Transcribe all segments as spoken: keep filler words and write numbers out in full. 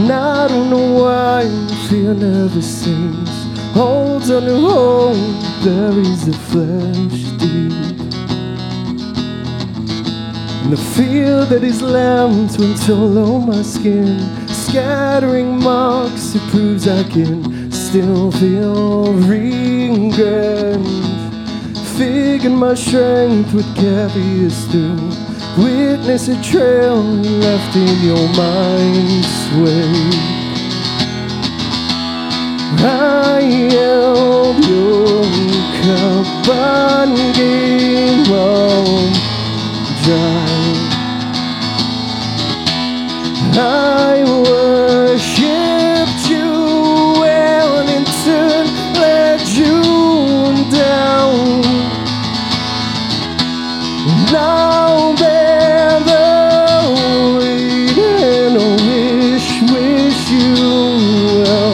And I don't know why fear never sings, holds on to hope, buries the flesh deep. And the fear that is lambs went all on my skin, scattering marks, it proves I can still feel regret. Figured my strength would carry us through, witness a trail left in your mind's wake. I held your cup and gave up dry. I worshipped you and in turn let you down. Now bear the weight and I wish, wish you well.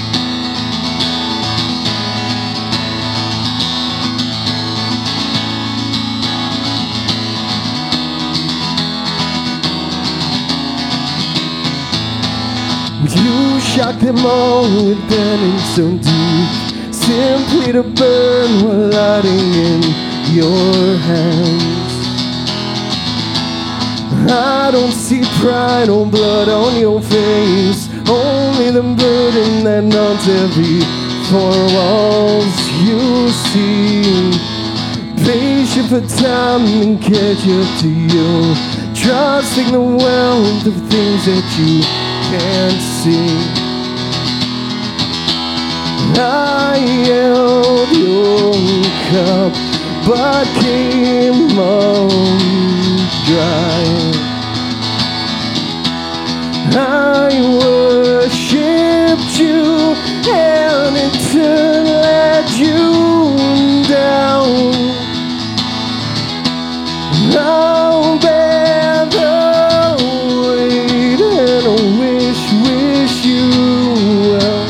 You shock them all with penance so deep, simply to burn while lighting in your hands. I don't see pride or blood on your face, only the burden that haunts every four walls you see. Patient for time and catch up to you, trusting the wealth of things that you can't see. I held your cup but came undry. I worshipped you and in turn let you down. I'll bear the weight and I wish, wish you well.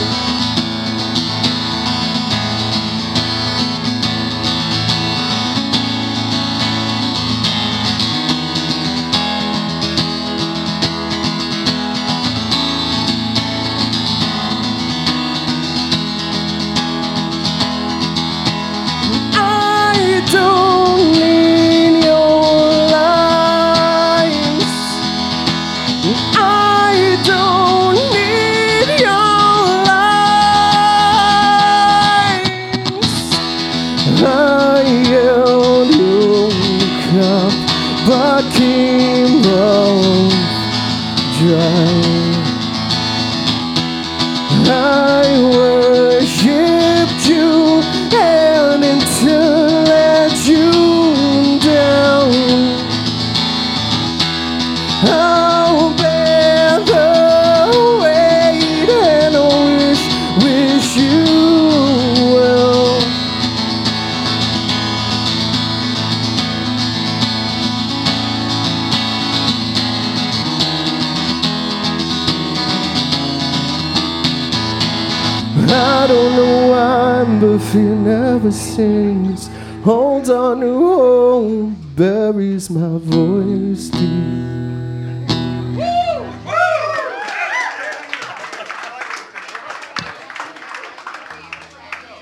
I held your cup but came out dry. I worshipped you and in turn let you down. I'll bear the weight and I wish, wish you well. I don't know why, but fear never sings, holds on to hope, buries my voice deep.